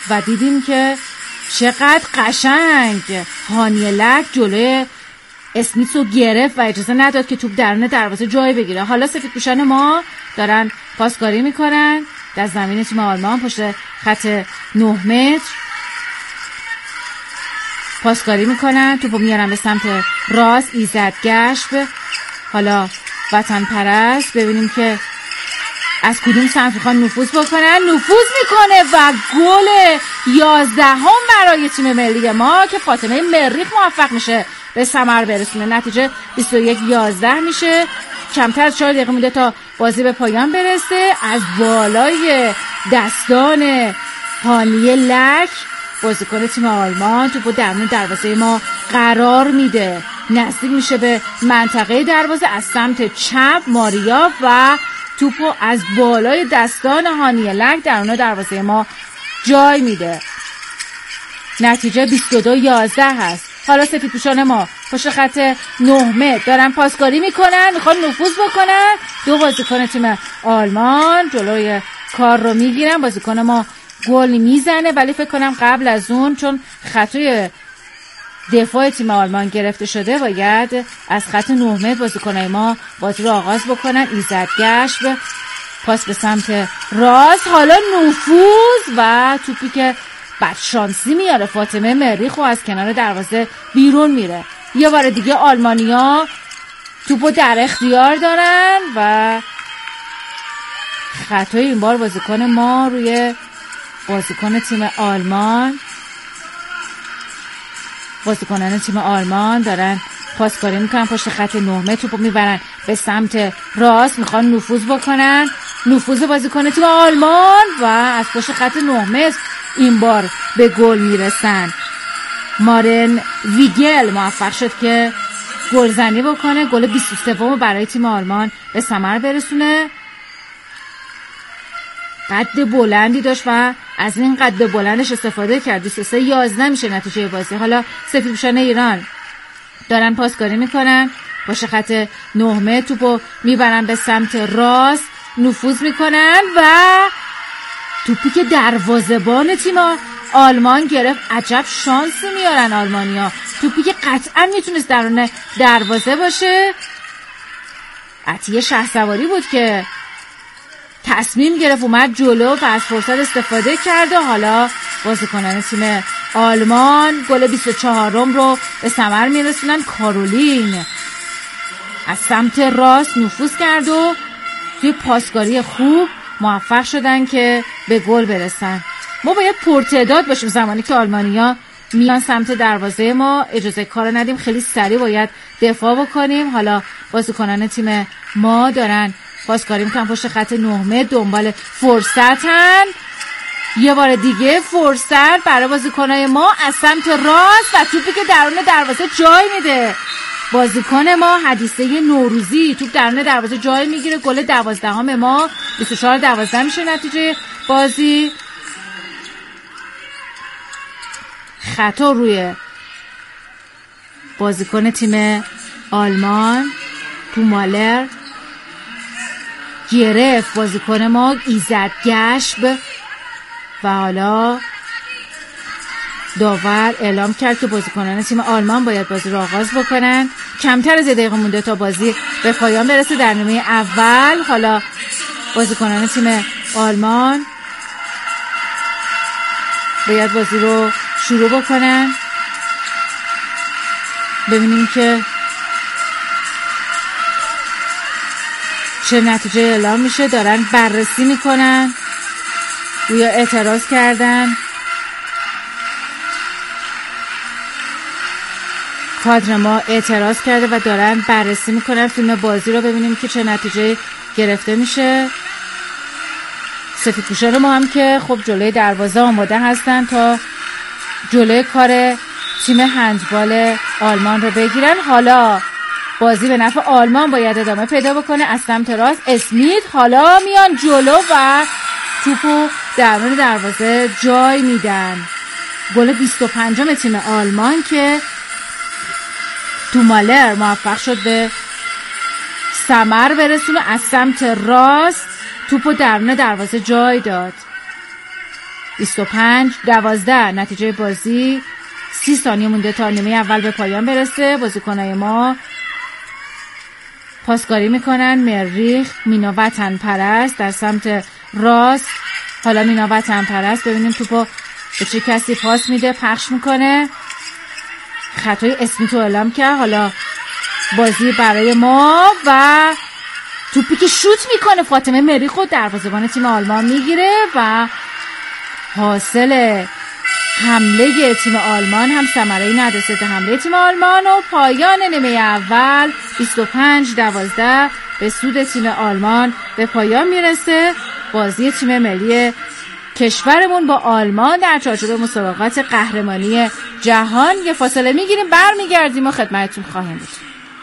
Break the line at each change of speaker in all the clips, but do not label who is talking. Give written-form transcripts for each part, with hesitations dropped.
و دیدیم که چقدر قشنگ هانیه لک جلوی اسمیت رو گرفت و اجازه نداد که توپ درون دروازه جای بگیره. حالا سفیدپوشان ما دارن پاسکاری میکنن در زمین تیم آلمان پشت خط 9 متر پاسکاری میکنن، توپو میارن به سمت راست. ایزد گشب، حالا وطن پرست، ببینیم که از کدوم سمت میخوان نفوذ بکنن. نفوذ میکنه و گل 11 برای تیم ملی ما که فاطمه مریخ موفق میشه به ثمر برسونه. نتیجه 21-11 میشه. کمتر از 4 دقیقه مونده تا بازی به پایان برسه. از بالای دستان هانیه لک بازیکن تیم آلمان توپو درون دروازه ما قرار میده، نزدیک میشه به منطقه دروازه. از سمت چپ ماریا و توپو از بالای دستان هانیه لک درون دروازه ما جای میده. نتیجه 22-11 هست. حالا سفیدپوشان ما پشت خط 9 متر دارن پاسکاری میکنن، میخوان نفوذ بکنن. 2 بازیکن تیم آلمان جلوی کار رو میگیرن. بازیکن ما گل میزنه ولی فکر کنم قبل از اون چون خطای دفاع تیم آلمان گرفته شده باید از خط 9 متر بازیکنای ما بازی رو آغاز بکنن. ایزد گشب، پاس به سمت راست، حالا نفوذ و توپی که بدشانسی میاره فاطمه مریخ و از کنار دروازه بیرون میره. یه بار دیگه آلمانیا توپو در اختیار دارن و خطای این بار بازیکن ما روی بازیکن تیم آلمان. بازیکنان تیم آلمان دارن پاسکاری میکنن پشت خط 9 متر، توپو میبرن به سمت راست، میخوان نفوذ بکنن. نفوذ بازیکن تیم آلمان و از پشت خط 9 متر این بار به گل میرسن. مارن ویگل موفق شد که گلزنی بکنه، گل 23 برای تیم آلمان به ثمر برسونه. قد بلندی داشت و از این قد بلندش استفاده کرد. 23-11 میشه نتیجه بازی. حالا سفیدپوشان ایران دارن پاسکاری میکنن پشت خط 9 متر، توپو میبرن به سمت راست، نفوذ میکنن و توپی که دروازه‌بان تیم آلمان گرفت. عجب شانسی میارن آلمانیا. توپی که قطعا میتونست درون دروازه باشه. عطیه شهسواری بود که تصمیم گرفت اومد جلو و از فرصت استفاده کرد و حالا بازیکنان تیم آلمان گل 24 رو به ثمر میرسونن. کارولین از سمت راست نفوذ کرد و توی پاسکاری خوب موفق شدن که به گل برسن. ما باید پرتعداد باشیم زمانی که آلمانیا میان سمت دروازه ما، اجازه کار ندیم، خیلی سریع باید دفاع بکنیم. حالا بازیکنان تیم ما دارن پاسکاری میکنن پشت خط 9 متر، دنبال فرصتن. یه بار دیگه فرصت برای بازیکنای ما از سمت راست و توپی که درون دروازه جای میده. بازیکن ما حدیثه نوروزی توپ درون دروازه جای میگیره. گل 12 ما 24-12 میشه نتیجه بازی. خطا روی بازیکن تیم آلمان تو مالر گرفت بازیکن ما ایزد گشب و حالا داور اعلام کرد که بازیکنان تیم آلمان باید بازی رو آغاز بکنن. کمتر از 1 دقیقه مونده تا بازی به پایان برسه در نیمه اول. حالا بازیکنان تیم آلمان باید بازی رو شروع بکنن. ببینیم که چه نتیجه اعلام میشه. دارن بررسی میکنن، گویا اعتراض کردن. کادر ما اعتراض کرده و دارن بررسی میکنن فیلم بازی رو، ببینیم که چه نتیجه گرفته میشه. سفیدپوشان ما هم که خب جلوی دروازه آماده هستن تا جلوی کار تیم هندبال آلمان رو بگیرن. حالا بازی به نفع آلمان باید ادامه پیدا بکنه. از سمت راست اسمیت حالا میان جلو و توپو درون دروازه جای میدن. گل 25 تیم آلمان که تو مالر موفق شد به ثمر برسونه. از سمت راست توپو درون دروازه جای داد. 25-12. نتیجه بازی 30 ثانیه مونده تا نیمه اول به پایان برسه. بازیکنای ما پاسکاری میکنن. مریخ، مینا وطن پرست در سمت راست. حالا مینا وطن پرست ببینیم توپو به چه کسی پاس میده، پخش میکنه. خطای اسمیتو اعلام کرد. حالا بازی برای ما و توپی که شوت میکنه فاطمه مریخ رو دروازه‌بان تیم آلمان میگیره و حاصل حمله تیم آلمان هم ثمره‌ای نداشته. حمله تیم آلمان و پایان نیمه اول 25-12 به سود تیم آلمان به پایان میرسه. بازی تیم ملی کشورمون با آلمان در چارچوب مسابقات قهرمانی جهان. یه فاصله میگیریم، برمیگردیم و خدمتتون خواهیم بود.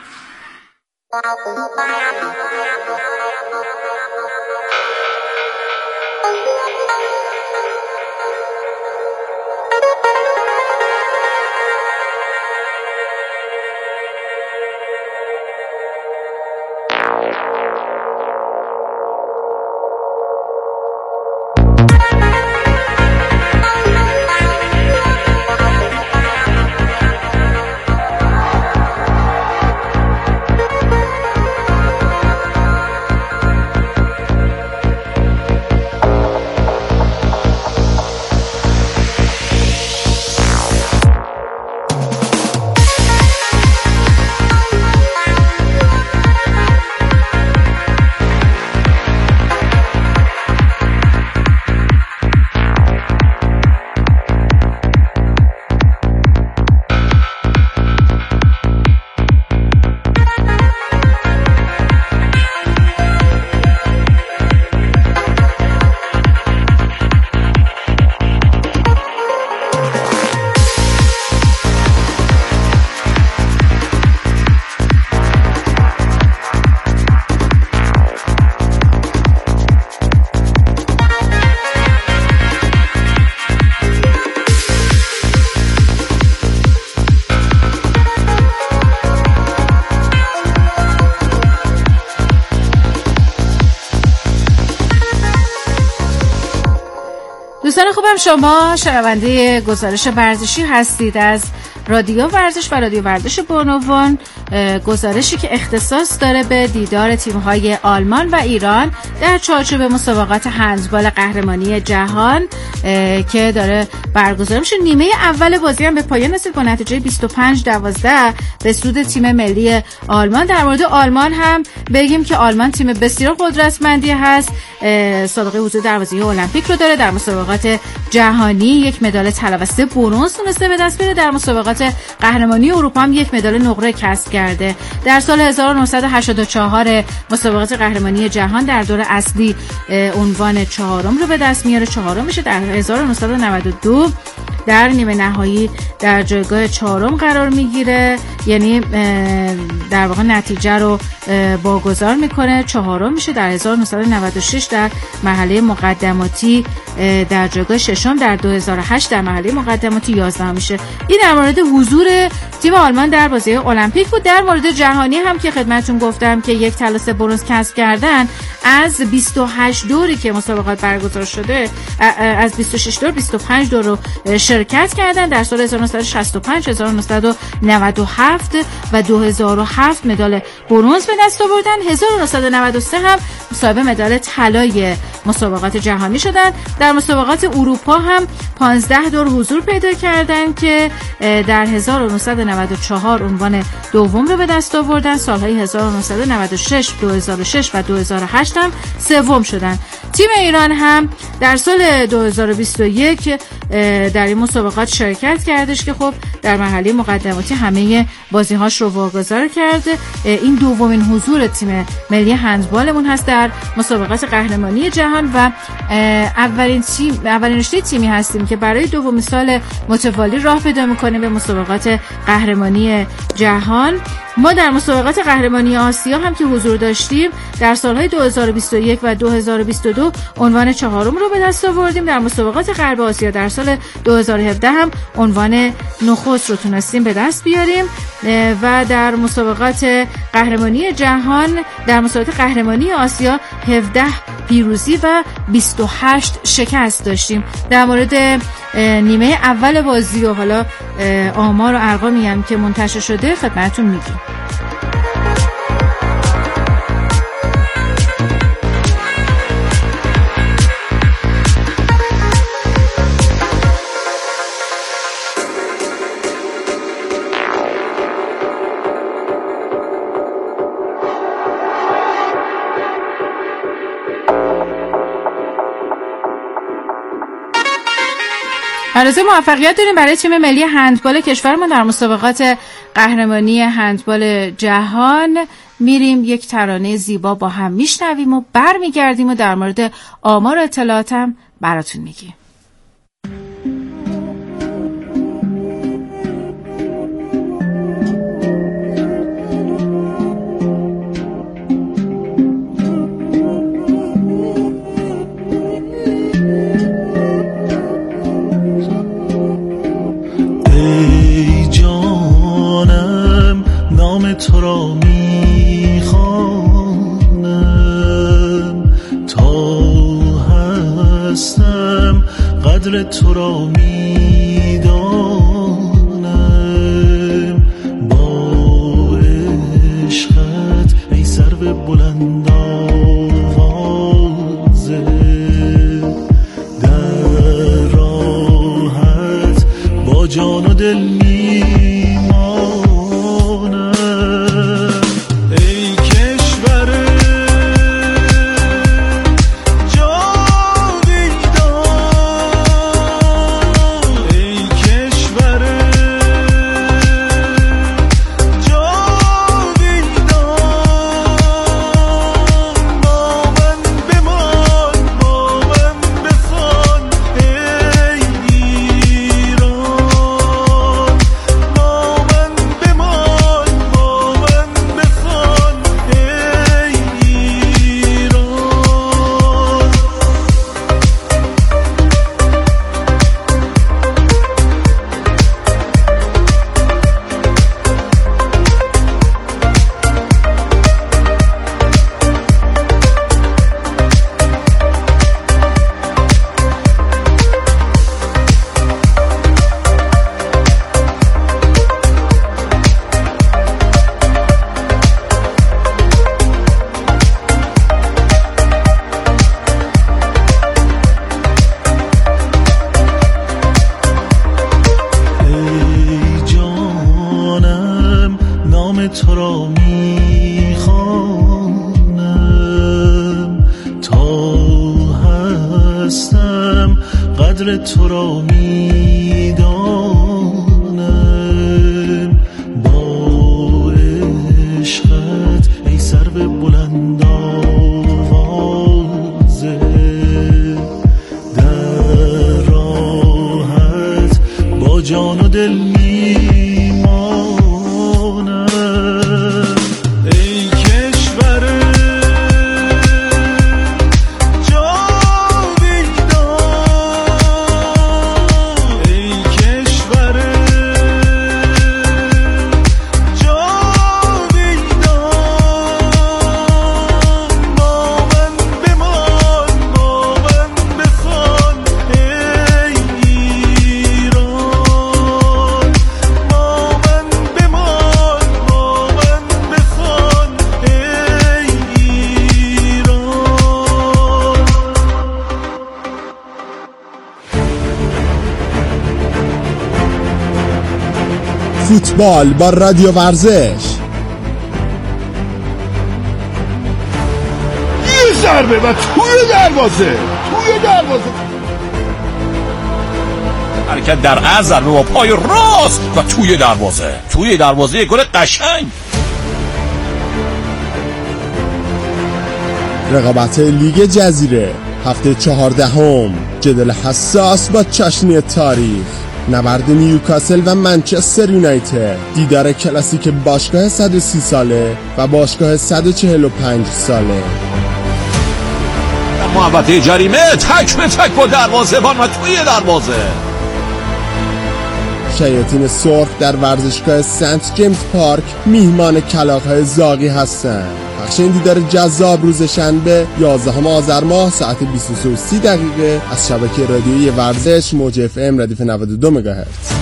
دوستان خوبم، شما شنونده گزارش ورزشی هستید از رادیو ورزش و رادیو ورزش بانوان. گزارشی که اختصاص داره به دیدار تیم‌های آلمان و ایران در چارچوب مسابقات هندبال قهرمانی جهان که داره برگزار میشه. نیمه اول بازی هم به پایان رسید با نتیجه 25-12 به سود تیم ملی آلمان. در مورد آلمان هم بگیم که آلمان تیم بسیار قدرتمندی هست. سابقه حضور در بازی المپیک رو داره. در مسابقات جهانی یک مدال طلا و 3 برنز تونسته به دست بیاره. در مسابقات قهرمانی اروپا هم یک مدال نقره کسب کرده. در سال 1984 مسابقات قهرمانی جهان در دور اصلی عنوان 4م رو به دست میاره. 4م میشه. در 1992 در نیمه نهایی در جایگاه 4م قرار میگیره، یعنی در واقع نتیجه رو واگذار میکنه. 4م میشه. در 1996 در مرحله مقدماتی در جایگاه 6م. در 2008 در مرحله مقدماتی 11 میشه. این در مورد حضور تیم آلمان در بازی المپیک بود. در مورد جهانی هم که خدمتتون گفتم که یک طلا 3 برنز کسب کردن. از 28 دوری که مسابقات برگزار شده، از 26 دور 25 دور رو شرکت کردن. در سال 1965 1997 و 2007 مدال برنز به دست آوردن. 1993 هم صاحب مدال طلای مسابقات جهانی شدن. در مسابقات اروپا هم 15 دور حضور پیدا کردن که در 1994 عنوان دوم رو به دست آوردن. سالهای 1996 2006 و 2008 هم سوم شدن. تیم ایران هم در سال 2021 در این مسابقات شرکت کردش که خب در مرحله مقدماتی همه بازی‌هاش رو واگذار کرده. این دومین حضور تیم ملی هندبالمون هست در مسابقات قهرمانی جهان و اولین رشته تیمی هستیم که برای دومین سال متوالی راه پیدا می‌کنه به مسابقات قهرمانی جهان. ما در مسابقات قهرمانی آسیا هم که حضور داشتیم در سالهای 2021 و 2022 عنوان 4م رو به دست آوردیم. در مسابقات غرب آسیا در سال 2017 هم عنوان نخست رو تونستیم به دست بیاریم و در مسابقات قهرمانی جهان، در مسابقات قهرمانی آسیا 17 پیروزی و 28 شکست داشتیم. در مورد نیمه اول بازی و حالا آمار و ارقامی هم که منتشر شده خدمتتون میگیم. آرزوی موفقیت داریم برای تیم ملی هندبال کشورمون در مسابقات قهرمانی هندبال جهان. میریم یک ترانه زیبا با هم میشنویم و برمیگردیم و در مورد آمار و اطلاعاتم براتون میگیم.
تو را میخوانم تا هستم، قدر تو را میدانم. با عشقت ای سرو بلند آوازه، در راحت با جان و دل تو را میخوانم تا هستم، قدر تو را میدانم. با عشقت ای سرو بلند آوازه، در راحت با جان و دل
فوتبال با رادیو ورزش.
یه ضربه و توی دروازه حرکت در عرض، ضربه با پای راست و توی دروازه گل قشنگ.
رقابت لیگ جزیره هفته 14، جدل حساس با چاشنی تاریخ، نبرد نیوکاسل و منچستر یونایتد، دیدار کلاسیک باشگاه 130 ساله و باشگاه 145 ساله.
محوطه جریمه تک به تک با دروازه‌بان و توی دروازه.
شیاطین سرخ در ورزشگاه سنت جیمز پارک میهمان کلاغ‌های زاغی هستند. پخش این دیدار جذاب روز شنبه 11 آذر ماه ساعت 23:30 از شبکه رادیویی ورزش موج FM ردیف 92 مگاهرتز.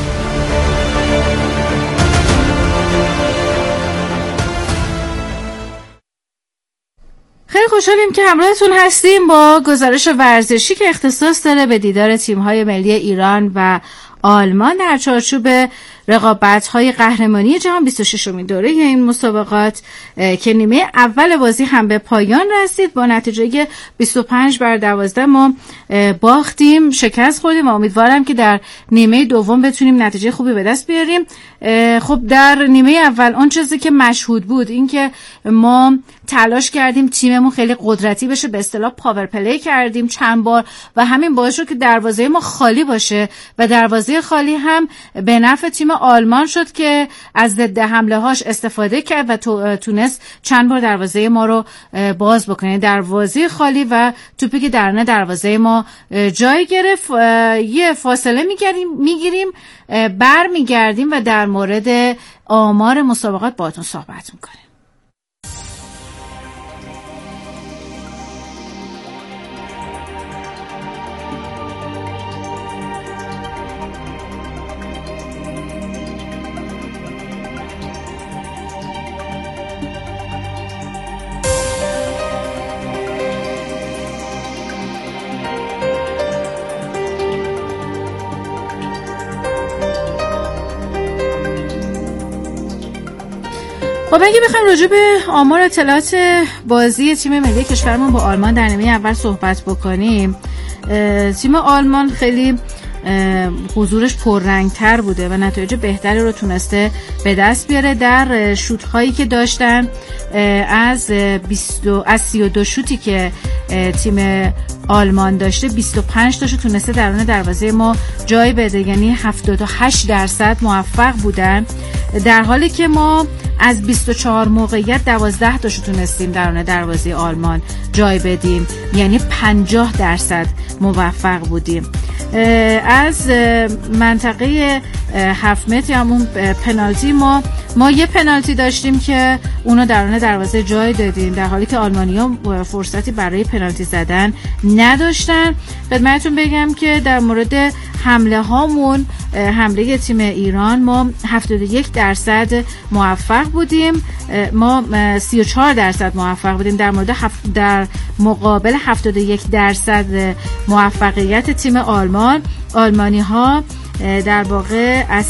خیلی خوشحالیم که همراهتون هستیم با گزارش ورزشی که اختصاص داره به دیدار تیم‌های ملی ایران و آلمان در چارچوب رقابت‌های قهرمانی جهان 26مین دوره این مسابقات که نیمه اول بازی هم به پایان رسید. با نتیجه 25-12 ما باختیم، شکست خوردیم و امیدوارم که در نیمه دوم بتونیم نتیجه خوبی به دست بیاریم. خب در نیمه اول اون چیزی که مشهود بود این که ما تلاش کردیم تیممون خیلی قدرتی بشه، به اصطلاح پاور پلی کردیم چند بار و همین باعث شد که دروازه ما خالی باشه و دروازه خالی هم به نفع تیم آلمان شد که از ضد حمله هاش استفاده کرد و تونست چند بار دروازه ما رو باز بکنه. دروازه خالی و توپی که درون دروازه ما جای گرفت. یه فاصله میگیریم برمیگردیم و در مورد آمار مسابقات باهاتون صحبت میکنیم. خب اگه بخوایم راجع به آمار اطلاعات بازی تیم ملی کشورمون با آلمان در نیمه اول صحبت بکنیم، تیم آلمان خیلی حضورش پررنگتر بوده و نتایج بهتری رو تونسته به دست بیاره. در شوت هایی که داشتن از 32 شوتی که تیم آلمان داشته 25 تاشو تونسته درون دروازه ما جای بده، یعنی 78% موفق بودن، در حالی که ما از 24 موقعیت 12 تاشو تونستیم درون دروازه آلمان جای بدیم، یعنی 50% موفق بودیم. از منطقه 7 متر همون پنالتی ما یه پنالتی داشتیم که اونو درون دروازه جای دادیم، در حالی که آلمانی‌ها فرصتی برای پنالتی زدن نداشتن. خدمتتون بگم که در مورد حمله هامون، حمله تیم ایران ما 71% موفق بودیم، ما 34% موفق بودیم در مقابل 71% موفقیت تیم آلمان. آلمانی ها در واقع از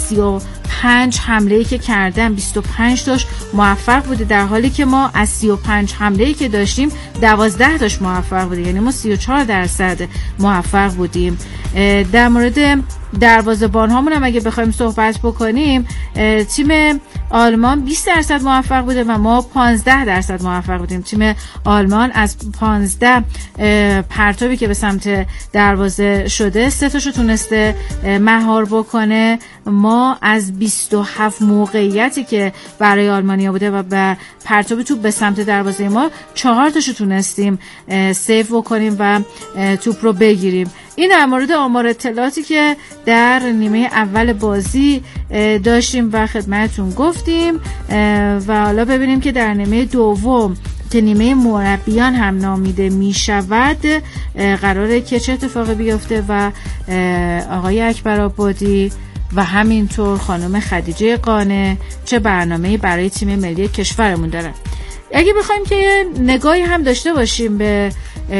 35 حمله‌ای که کردن 25 تاش موفق بوده، در حالی که ما از 35 حمله‌ای که داشتیم 12 تاش موفق بوده، یعنی ما 34% موفق بودیم. در مورد دروازه‌بان هامون هم اگه بخوایم صحبت بکنیم، تیم آلمان 20% موفق بوده و ما 15% موفق بودیم. تیم آلمان از 15 پرتابی که به سمت دروازه شده 3 تاشو تونسته مهار بکنه، ما از 27 موقعیتی که برای آلمانیا بوده و به پرتاب توپ به سمت دروازه ما 4 تاشو تونستیم سیو بکنیم و توپ رو بگیریم. این در مورد آمار اطلاعاتی که در نیمه اول بازی داشتیم و خدمتتون گفتیم و حالا ببینیم که در نیمه دوم که نیمه مربیان هم نامیده می شود قراره که چه اتفاقی بیفته و آقای اکبرآبادی و همینطور خانم خدیجه قانع چه برنامه‌ای برای تیم ملی کشورمون دارن. اگه بخوایم که نگاهی هم داشته باشیم به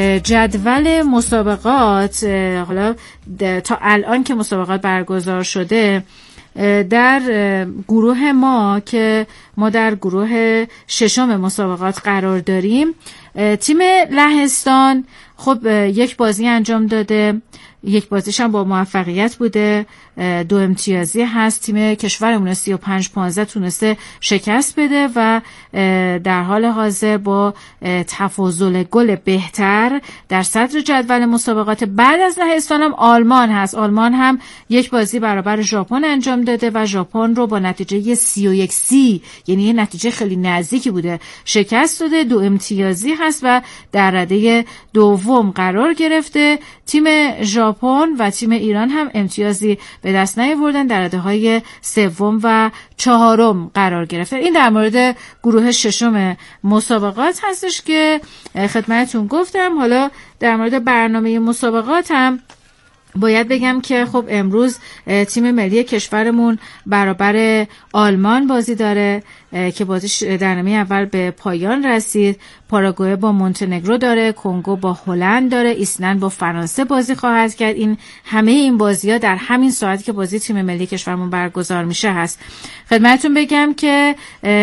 جدول مسابقات، حالا تا الان که مسابقات برگزار شده، در گروه ما که ما در گروه 6 مسابقات قرار داریم، تیم لهستان خب یک بازی انجام داده، یک بازیش هم با موفقیت بوده، 2 امتیازی هست. تیم کشورمون 35-15 تونسته شکست بده و در حال حاضر با تفاضل گل بهتر در صدر جدول مسابقات. بعد از لهستان هم آلمان هست. آلمان هم یک بازی برابر ژاپن انجام داده و ژاپن رو با نتیجه 31-30، یعنی یه نتیجه خیلی نزدیکی بوده، شکست داده. 2 امتیازی هست و در رده دوم دوم قرار گرفته. تیم ژاپن و تیم ایران هم امتیازی به دست نیاوردن، در رده‌های سوم و چهارم قرار گرفته. این در مورد گروه ششم مسابقات هستش که خدمتتون گفتم. حالا در مورد برنامه مسابقات هم باید بگم که خب امروز تیم ملی کشورمون برابر آلمان بازی داره که بازیش در نیمه اول به پایان رسید. پاراگوئه با مونتنگرو داره، کنگو با هلند داره، ایسلند با فرانسه بازی خواهد کرد. همه این بازی‌ها در همین ساعتی که بازی تیم ملی کشورمون برگزار میشه هست. خدمتتون بگم که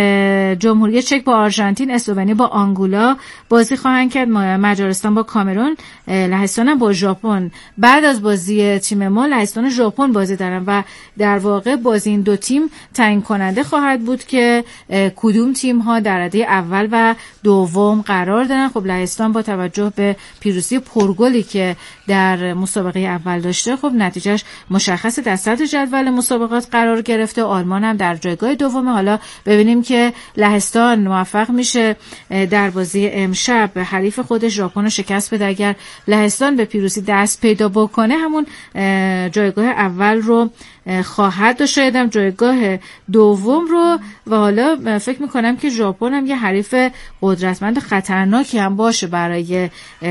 جمهوری چک با آرژانتین، اسلوونی با آنگولا بازی خواهند کرد، مجارستان با کامرون، لهستان با ژاپن. بعد از بازی تیم ما لهستان و ژاپن بازی دارن و در واقع بازی این دو تیم تعیین کننده خواهد بود که کدوم تیم ها در رده اول و دوم قرار دارن. خب لهستان با توجه به پیروزی پرگلی که در مسابقه اول داشته خب نتیجهش مشخصه، در صدر جدول مسابقات قرار گرفته. آلمان هم در جایگاه دومه. حالا ببینیم که لهستان موفق میشه در بازی امشب حریف خودش ژاپن رو شکست بده. اگر لهستان به پیروزی دست پیدا بکنه همون جایگاه اول رو خواهد داشت، شاید هم جایگاه دوم رو. و حالا فکر میکنم که ژاپن هم یه حریف قدرتمند خطرناکی هم باشه برای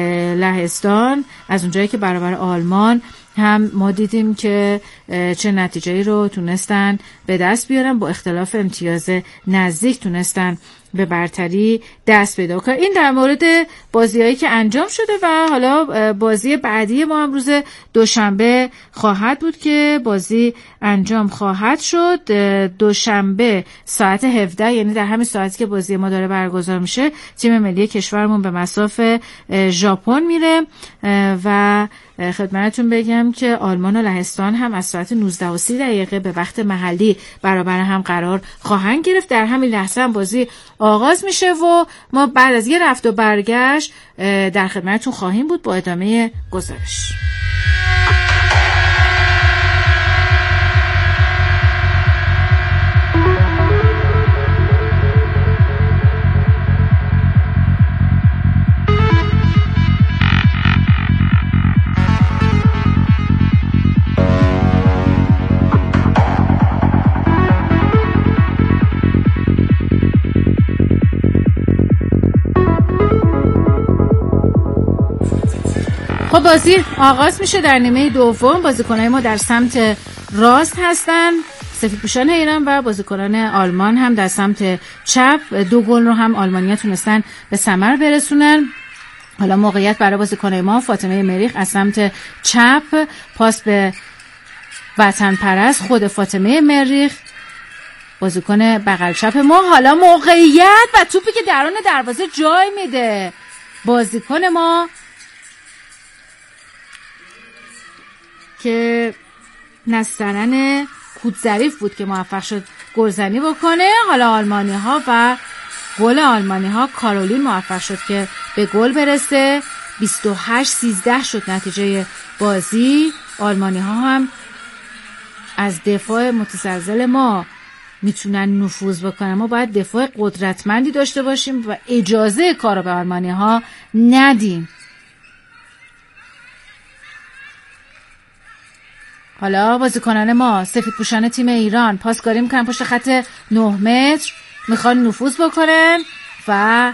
لهستان، از اونجایی که برابر آلمان هم ما دیدیم که چه نتیجه‌ای رو تونستن به دست بیارن، با اختلاف امتیاز نزدیک تونستن به برتری دست پیدا کنن. این در مورد بازی‌هایی که انجام شده و حالا بازی بعدی ما هم روز دوشنبه خواهد بود که بازی انجام خواهد شد. دوشنبه ساعت 17، یعنی در همین ساعتی که بازی ما داره برگزار میشه، تیم ملی کشورمون به مصاف ژاپن میره و خدمتتون بگم که آلمان و لهستان هم از ساعت 19:30 به وقت محلی برابر هم قرار خواهند گرفت. در همین لحظه هم بازی آغاز میشه و ما بعد از یه رفت و برگشت در خدمتتون خواهیم بود با ادامه گزارش. خب بازی آغاز میشه. در نیمه دوم بازیکنان ما در سمت راست هستن، سفیدپوشان ایران، و بازیکنان آلمان هم در سمت چپ. 2 گل رو هم آلمانی‌ها تونستن به ثمر برسونن. حالا موقعیت برای بازیکنان ما، فاطمه مریخ از سمت چپ، پاس به وطن پرست، خود فاطمه مریخ بازیکن بغل چپ ما. حالا موقعیت و توپی که درون دروازه جای میده بازیکن ما که نسترن کودظریف بود که موفق شد گلزنی بکنه. حالا آلمانی ها و گل آلمانی ها، کارولین موفق شد که به گل برسه. 28-13 شد نتیجه بازی. آلمانی ها هم از دفاع متزلزل ما میتونن نفوذ بکنن. ما باید دفاع قدرتمندی داشته باشیم و اجازه کارو به آلمانی ها ندیم. حالا بازیکنان ما، سفیدپوشان تیم ایران، پاسکاری میکنن پشت خط 9 متر، میخوان نفوذ بکنن و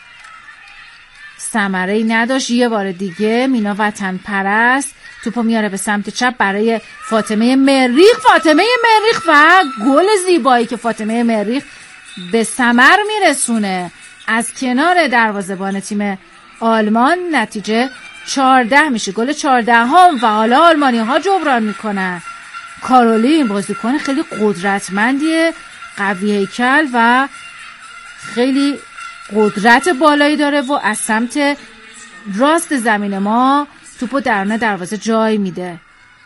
ثمره‌ای نداشت. یه بار دیگه مینا وطن پرست توپو میاره به سمت چپ برای فاطمه مریخ. فاطمه مریخ و گل زیبایی که فاطمه مریخ به ثمر میرسونه از کنار دروازه‌بان تیم آلمان. نتیجه 14 میشه، گل 14 هم و حالا آلمانی ها جبران میکنن. کارولین بازیکن خیلی قدرتمندیه، قوی هیکل و خیلی قدرت بالایی داره و از سمت راست زمین ما توپو درون دروازه جای میده.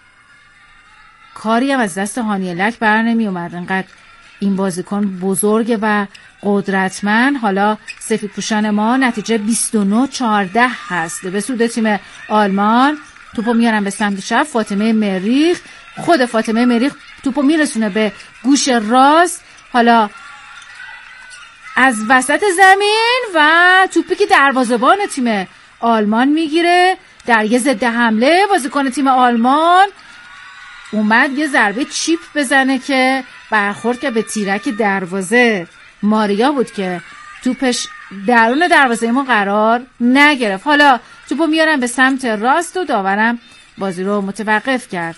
کاری هم از دست هانی لک بر نمی اومد، انقدر این بازیکن بزرگه و قدرتمند. حالا سفیدپوشان ما، نتیجه 29-14 هست به سود تیم آلمان. توپو میارن به سمت چپ، فاطمه مریخ، خود فاطمه مریخ توپو میرسونه به گوش راست. حالا از وسط زمین و توپی که دروازه‌بان تیم آلمان میگیره. در یه ضد حمله بازیکن تیم آلمان اومد یه ضربه چیپ بزنه که برخورد که به تیرک دروازه ماریا بود که توپش درون دروازه ما قرار نگرفت. حالا توپو میارن به سمت راست و داورم بازی رو متوقف کرد.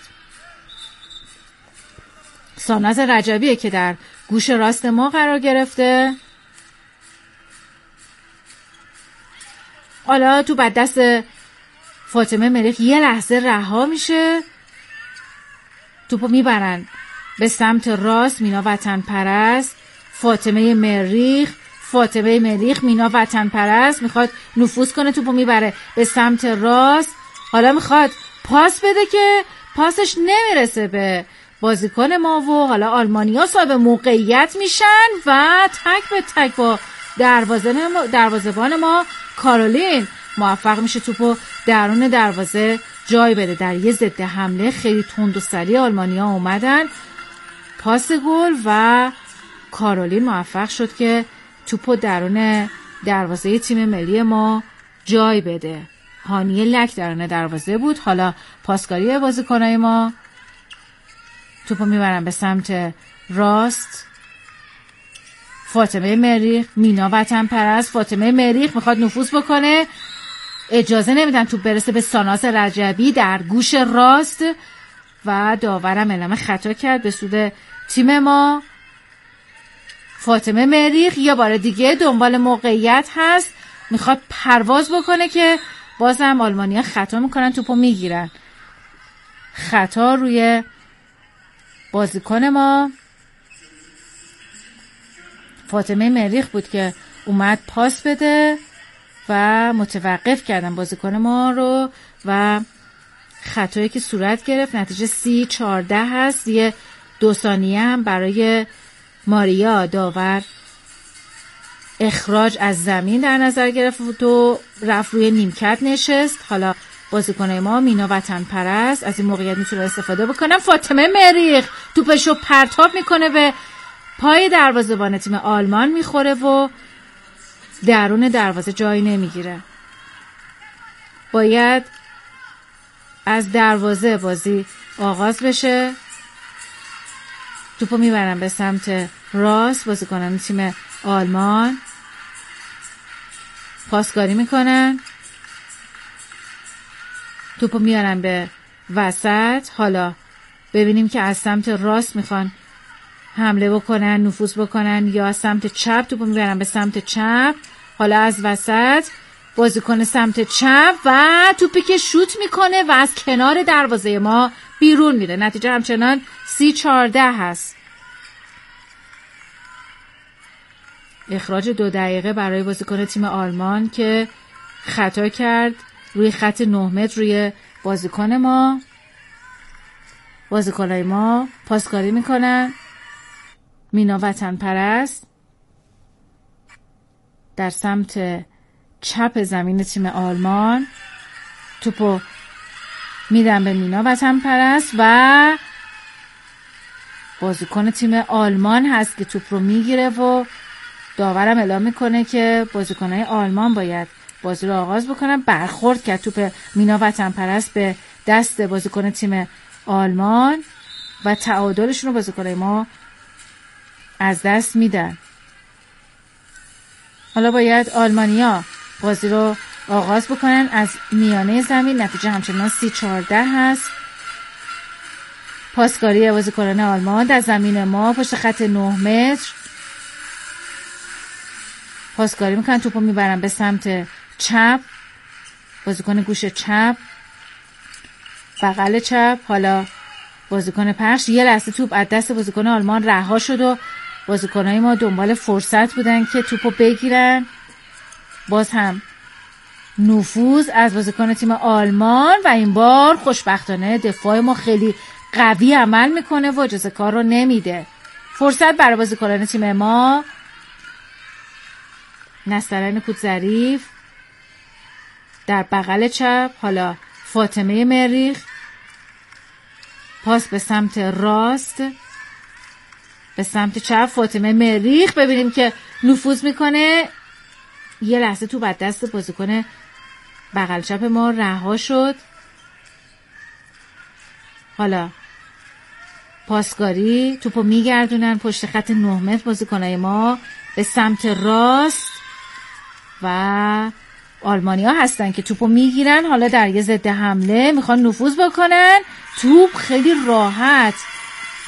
ساناز رجبیه که در گوش راست ما قرار گرفته. حالا تو بعد دست فاطمه مریخ یه لحظه رها میشه. توپو میبرن به سمت راست مینا وطن پرست. فاطمه مریخ مینا وطن پرست میخواد نفوذ کنه، توپو میبره به سمت راست. حالا میخواد پاس بده که پاسش نمیرسه به بازیکن ما و حالا آلمانیا صاحب موقعیت میشن و تک به تک با دروازه‌بان ما کارولین موفق میشه توپو درون دروازه جای بده. در یه ضد حمله خیلی تند و سریع آلمانیا اومدن پاس گل و کارولین موفق شد که توپو درون دروازه تیم ملی ما جای بده. هانیه لک درون دروازه بود. حالا پاسکاری بازیکنای ما، توپو میبرن به سمت راست. فاطمه مریخ، مینا وطن پرست. فاطمه مریخ میخواد نفوذ بکنه، اجازه نمیدن توپ برسه به ساناز رجبی در گوش راست و داورم اعلام خطا کرد به سود تیم ما. فاطمه مریخ یه بار دیگه دنبال موقعیت هست، میخواد پرواز بکنه که بازم آلمانیا خطا میکنن، توپو میگیرن. خطا روی بازیکن ما فاطمه مریخ بود که اومد پاس بده و متوقف کردن بازیکن ما رو و خطایی که صورت گرفت نتیجه 30-14 هست. یه 2 ثانیه هم برای ماریا داور اخراج از زمین در نظر گرفت و رفت روی نیمکت نشست. حالا بازیکن ما مینا وطن پرست از این موقعیت میتونه استفاده بکنن. فاطمه مریخ توپشو پرتاب میکنه به پای دروازه‌بان تیم آلمان میخوره و درون دروازه جایی نمیگیره. باید از دروازه بازی آغاز بشه. توپو میبرن به سمت راست بازیکنان تیم آلمان، پاسکاری میکنن، توپو میارن به وسط. حالا ببینیم که از سمت راست میخوان حمله بکنن، نفوذ بکنن یا از سمت چپ. توپو میبرن به سمت چپ. حالا از وسط بازیکن سمت چپ و توپی که شوت میکنه و از کنار دروازه ما بیرون میره. نتیجه همچنان 30-14 هست. اخراج 2 دقیقه برای بازیکن تیم آلمان که خطا کرد روی خط 9 متر روی بازیکن ما. بازیکنای ما پاسکاری میکنن. مینا وطن پرست در سمت چپ زمین تیم آلمان، توپو میدن به مینا وطن پرست و بازیکن تیم آلمان هست که توپ رو میگیره و داورم اعلام میکنه که بازیکنای آلمان باید بازی رو آغاز بکنن. برخورد کرد توپ مینا وطن پرست به دست بازیکن تیم آلمان و تعادلشون رو بازیکنای ما از دست میدن. حالا باید آلمانیا بازی رو آغاز بکنن از میانه زمین. نتیجه همچنان 30-14 هست. پاسکاری بازیکنان آلمان در زمین ما پشت خط 9 متر پاسکاری میکنن. توپو میبرن به سمت چپ، بازیکن گوش چپ، بغل چپ. حالا بازیکن پخش یه لحظه توپ از دست بازیکن آلمان رها شد و بازیکنای ما دنبال فرصت بودن که توپو بگیرن. باز هم نفوذ از بازیکن تیم آلمان و این بار خوشبختانه دفاع ما خیلی قوی عمل میکنه و اجازه کار رو نمیده. فرصت برای بازیکنان تیم ما. نسترن کود ظریف در بغل چپ. حالا فاطمه مریخ پاس به سمت راست، به سمت چپ. فاطمه مریخ ببینیم که نفوذ میکنه. یه لحظه تو بعد دست بازیکن بغل چپ ما رها شد. حالا پاسکاری توپو میگردونن پشت خط 9 متر بازیکنای ما به سمت راست و آلمانیا هستن که توپو میگیرن. حالا در یه ضد حمله میخوان نفوذ بکنن. توپ خیلی راحت